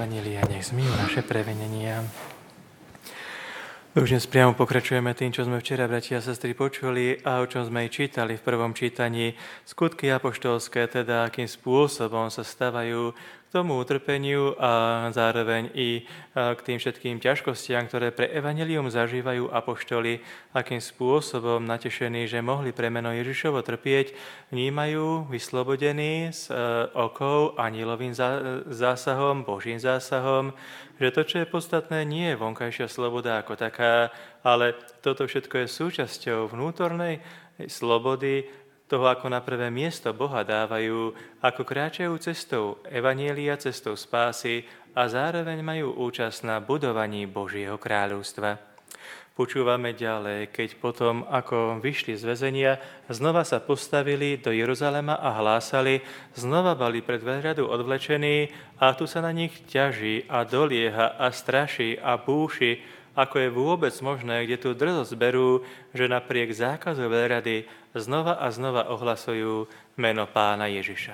Evanjelia, nech zmijú naše previnenia. Už dnes priamo pokračujeme tým, čo sme včera, bratia a sestry, počuli a o čom sme aj čítali v prvom čítaní. Skutky apoštolské, teda akým spôsobom sa stavajú k tomu utrpeniu a zároveň i k tým všetkým ťažkostiam, ktoré pre evanjelium zažívajú apoštoli, akým spôsobom natešení, že mohli pre meno Ježišovo trpieť, vnímajú vyslobodení z okov anilovým zásahom, Božím zásahom, že to, čo je podstatné, nie je vonkajšia sloboda ako taká, ale toto všetko je súčasťou vnútornej slobody, toho, ako na prvé miesto Boha dávajú, ako kráčajú cestou evanjelia, cestou spásy a zároveň majú účasť na budovaní Božieho kráľovstva. Počúvame ďalej, keď potom, ako vyšli z väzenia, znova sa postavili do Jeruzalema a hlásali, znova boli pred veľradu odvlečení a tu sa na nich ťaží a dolieha a straší a búši, ako je vôbec možné, kde tú drzosť berú, že napriek zákazu veľrady znova a znova ohlasujú meno Pána Ježiša.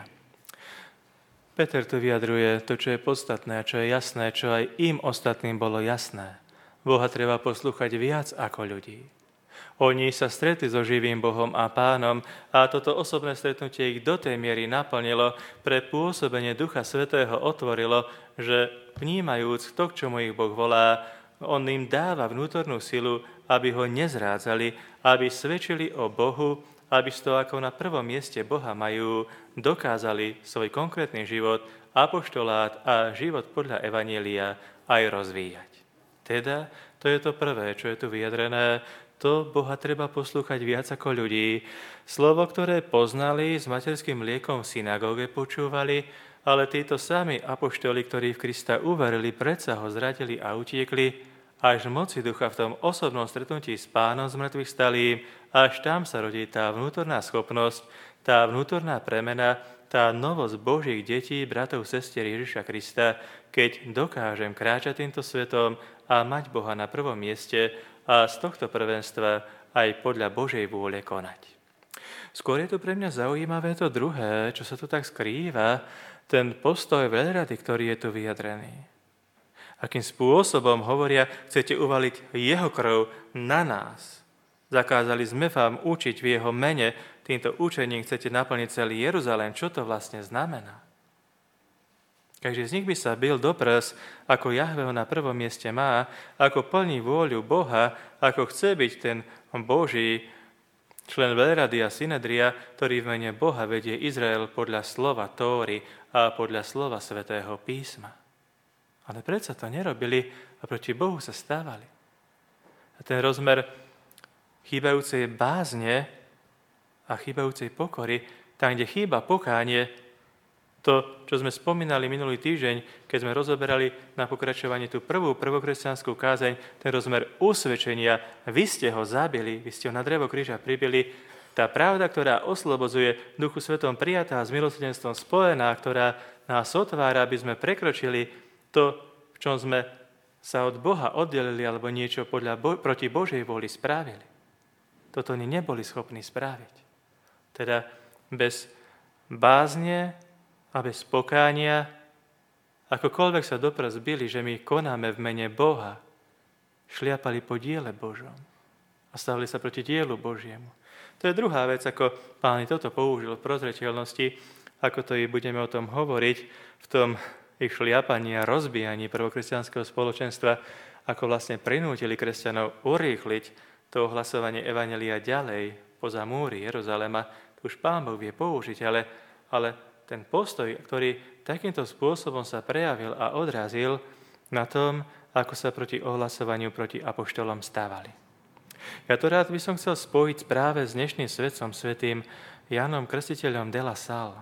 Peter tu vyjadruje to, čo je podstatné a čo je jasné, čo aj im ostatným bolo jasné. Boha treba poslúchať viac ako ľudí. Oni sa stretli so živým Bohom a Pánom a toto osobné stretnutie ich do tej miery naplnilo, pre pôsobenie Ducha Svätého otvorilo, že vnímajúc to, k čomu ich Boh volá, on im dáva vnútornú silu, aby ho nezrádzali, aby svedčili o Bohu, aby z toho, ako na prvom mieste Boha majú, dokázali svoj konkrétny život, apoštolát a život podľa evanjelia aj rozvíjať. Teda, to je to prvé, čo je tu vyjadrené, to Boha treba poslúchať viac ako ľudí. Slovo, ktoré poznali, s materským mliekom v synagóge počúvali, ale títo sami apoštoli, ktorí v Krista uverili, predsa ho zradili a utiekli, až v moci ducha v tom osobnom stretnutí s Pánom z mŕtvych stalým, až tam sa rodí tá vnútorná schopnosť, tá vnútorná premena, tá novosť Božích detí, bratov, sestier Ježiša Krista, keď dokážem kráčať týmto svetom a mať Boha na prvom mieste a z tohto prvenstva aj podľa Božej vôle konať. Skôr je to pre mňa zaujímavé to druhé, čo sa tu tak skrýva, ten postoj veľrady, ktorý je tu vyjadrený. Akým spôsobom hovoria, chcete uvaliť jeho krv na nás. Zakázali sme vám učiť v jeho mene, týmto učením chcete naplniť celý Jeruzalém. Čo to vlastne znamená? Každý z nich by sa bil do prs, ako Jahve ho na prvom mieste má, ako plní vôľu Boha, ako chce byť ten Boží člen veľrady a synedria, ktorý v mene Boha vedie Izrael podľa slova Tóry a podľa slova Svätého písma. Ale predsa to nerobili a proti Bohu sa stávali. A ten rozmer chýbajúcej bázne a chýbajúcej pokory, tam, kde chýba pokánie, to, čo sme spomínali minulý týždeň, keď sme rozoberali na pokračovanie tú prvokresťanskú kázeň, ten rozmer usvedčenia, vy ste ho zabili, vy ste ho na drevo kríža pribili, tá pravda, ktorá oslobodzuje Duchu Svetom prijatá s milosrdenstvom spojená, ktorá nás otvára, aby sme prekročili to, v čom sme sa od Boha oddelili alebo niečo proti Božej vôli spravili. Toto oni neboli schopní spraviť. Teda bez bázne a bez pokánia, akokoľvek sa doprs bili, že my konáme v mene Boha, šliapali po diele Božom a stavili sa proti dielu Božiemu. To je druhá vec, ako Pán toto použil v prozreteľnosti, ako to i budeme o tom hovoriť, v tom ich šliapaní a rozbíjaní prvokresťanského spoločenstva, ako vlastne prinútili kresťanov urýchliť to ohlasovanie evanjelia ďalej poza múry Jeruzalema. To už Pán Boh vie použiť, ale ten postoj, ktorý takýmto spôsobom sa prejavil a odrazil na tom, ako sa proti ohlasovaniu proti apoštolom stávali. Ja to rád by som chcel spojiť práve s dnešným svetcom, svätým Jánom Krstiteľom de la Salle.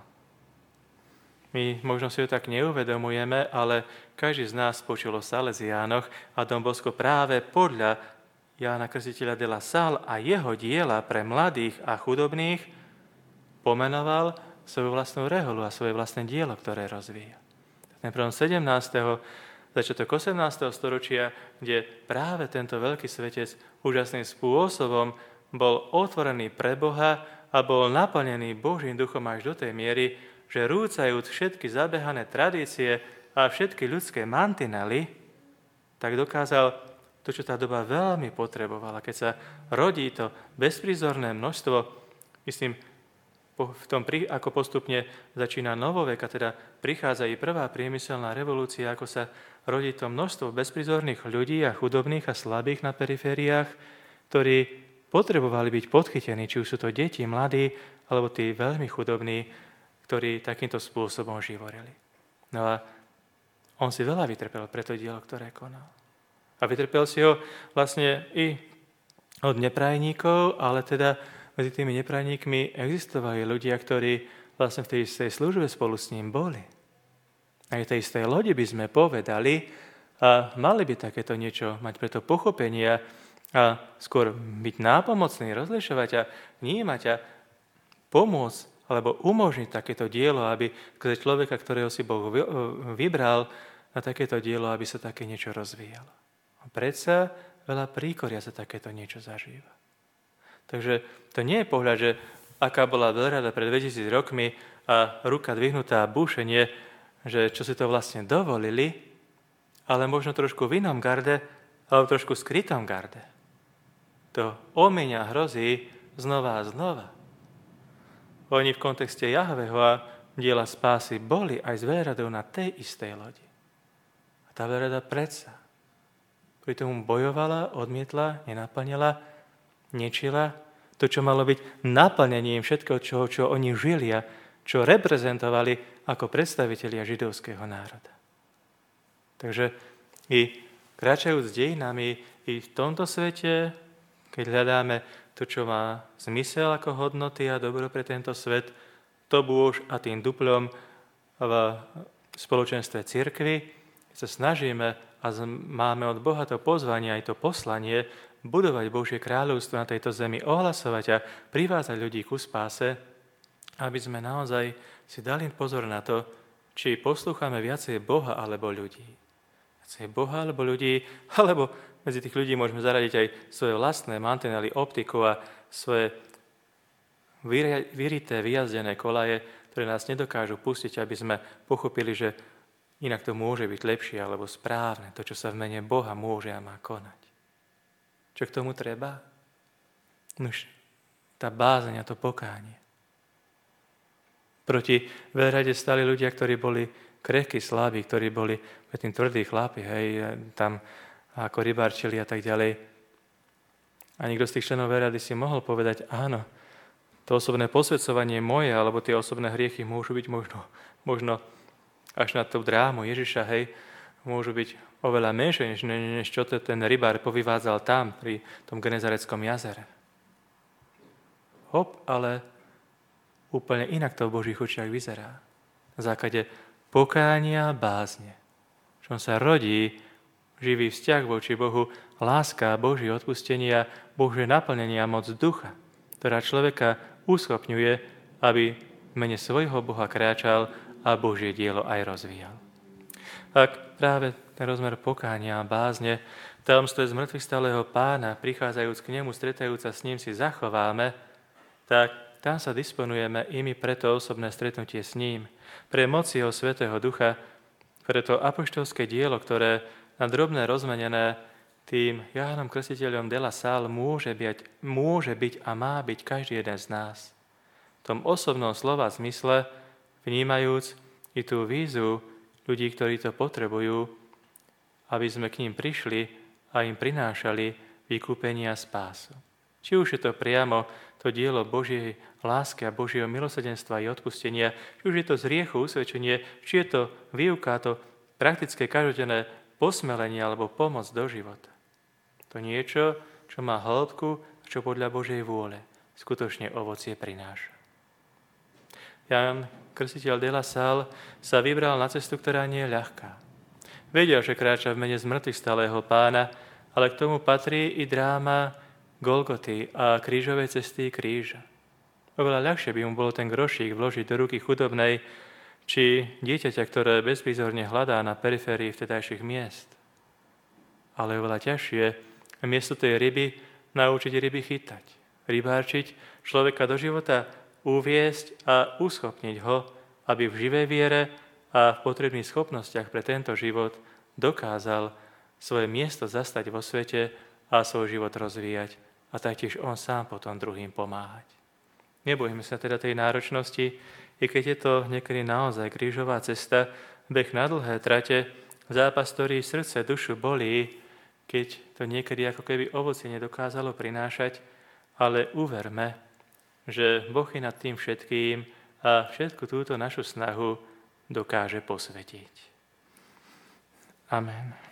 My možno si ho tak neuvedomujeme, ale každý z nás počul o Salesiánoch a Don Bosco práve podľa Jána Krstiteľa de la Salle a jeho diela pre mladých a chudobných pomenoval svoju vlastnú reholu a svoje vlastné dielo, ktoré rozvíja. Ten prvom 17. začiatok 18. storočia, kde práve tento veľký svetec úžasným spôsobom bol otvorený pre Boha a bol naplnený Božím duchom až do tej miery, že rúcajúc všetky zabehané tradície a všetky ľudské mantinely, tak dokázal to, čo tá doba veľmi potrebovala. Keď sa rodí to bezprizorné množstvo, myslím, v tom, ako postupne začína novovek, a teda prichádza i prvá priemyselná revolúcia, ako sa rodí to množstvo bezprizorných ľudí a chudobných a slabých na perifériách, ktorí potrebovali byť podchytení, či už sú to deti, mladí, alebo tí veľmi chudobní, ktorí takýmto spôsobom živorili. No a on si veľa vytrpel pre to dielo, ktoré konal. A vytrpel si ho vlastne i od neprajníkov, ale teda medzi tými neprajníkmi existovali ľudia, ktorí vlastne v tej istej službe spolu s ním boli. Aj v tej istej lodi by sme povedali, a mali by takéto niečo mať preto pochopenie a skôr byť nápomocný, rozlišovať a vnímať a pomôcť alebo umožniť takéto dielo, aby skrze človeka, ktorého si Boh vybral na takéto dielo, aby sa také niečo rozvíjalo. A predsa veľa príkoria sa takéto niečo zažíva. Takže to nie je pohľad, že aká bola veľrada pred 2000 rokmi a ruka dvihnutá a búšenie, že čo si to vlastne dovolili, ale možno trošku v inom garde, alebo trošku skrytom garde. To omieňa hrozí znova a znova. Oni v kontexte Jahveho a diela spásy boli aj s veľradou na tej istej lodi. A tá veľrada predsa pri tomu bojovala, odmietla, nenaplnila, ničila to, čo malo byť naplnením všetkého, čo oni žili a čo reprezentovali ako predstavitelia židovského národa. Takže i kráčajúc dejinami, i v tomto svete, keď hľadáme to, čo má zmysel ako hodnoty a dobro pre tento svet, to bôž a tým duplom v spoločenstve cirkvi, sa snažíme a máme od Boha to pozvanie, aj to poslanie, budovať Božie kráľovstvo na tejto zemi, ohlasovať a privádzať ľudí ku spáse, aby sme naozaj si dali pozor na to, či poslúchame viacej Boha alebo ľudí. Viacej Boha alebo ľudí, alebo medzi tých ľudí môžeme zaradiť aj svoje vlastné mantinely, optiku a svoje vyrité, vyjazdené kolaje, ktoré nás nedokážu pustiť, aby sme pochopili, že inak to môže byť lepšie alebo správne, to, čo sa v mene Boha môže a má konať. Čo k tomu treba? Nuž, tá bázeň a to pokánie. Proti veľrade stali ľudia, ktorí boli krehkí, slabí, ktorí boli tým tvrdí chlapi, hej, tam ako rybárčili a tak ďalej. A niekto z tých členov veľrady si mohol povedať, áno, to osobné posvedcovanie moje, alebo tie osobné hriechy môžu byť možno až na tú drámu Ježiša, hej, môžu byť oveľa menšie, než čo ten rybár povyvádzal tam, pri tom Genezareckom jazere. Hop, ale úplne inak to v Božích očiach vyzerá. Na základe pokánia bázne. Čom sa rodí živý vzťah voči Bohu, láska, Božie odpustenie a Božie naplnenie a moc ducha, ktorá človeka uschopňuje, aby v mene svojho Boha kráčal a Božie dielo aj rozvíjal. Ak práve ten rozmer pokánia a bázne, tajomstvo zmrtvých stáleho Pána, prichádzajúc k nemu, stretajúc sa s ním, si zachováme, tak tam sa disponujeme i my pre to osobné stretnutie s ním, pre moci jeho Svätého Ducha, pre to apoštolské dielo, ktoré na drobné rozmenené tým Jánom Krstiteľom de la Salle môže byť a má byť každý jeden z nás. V tom osobnom slova zmysle, vnímajúc i tú vízu ľudí, ktorí to potrebujú, aby sme k ním prišli a im prinášali vykúpenie a spásu. Či už je to priamo to dielo Božej lásky a Božieho milosrdenstva a odpustenia, či už je to z hriechu usvedčenie, či je to výuka, to praktické každodenné posmelenie alebo pomoc do života. To niečo, čo má hĺbku, čo podľa Božej vôle skutočne ovocie prináša. Ján Krstiteľ de la Salle sa vybral na cestu, ktorá nie je ľahká. Vedel, že kráča v mene zmrtvých stáleho Pána, ale k tomu patrí i dráma Golgoty a krížovej cesty kríža. Oveľa ľahšie by mu bolo ten grošík vložiť do ruky chudobnej, či dieťaťa, ktoré bezprizorne hľadá na periférii vtedajších miest. Ale oveľa ťažšie miesto tej ryby naučiť ryby chytať, rybárčiť, človeka do života uviesť a uschopniť ho, aby v živej viere a a v potrebných schopnostiach pre tento život dokázal svoje miesto zastať vo svete a svoj život rozvíjať a taktiež on sám potom druhým pomáhať. Nebojme sa teda tej náročnosti, i keď je to niekedy naozaj krížová cesta, beh na dlhé trate, zápas, ktorý srdce, dušu bolí, keď to niekedy ako keby ovocie nedokázalo prinášať, ale uverme, že Boh je nad tým všetkým a všetku túto našu snahu dokáže posvetiť. Amen.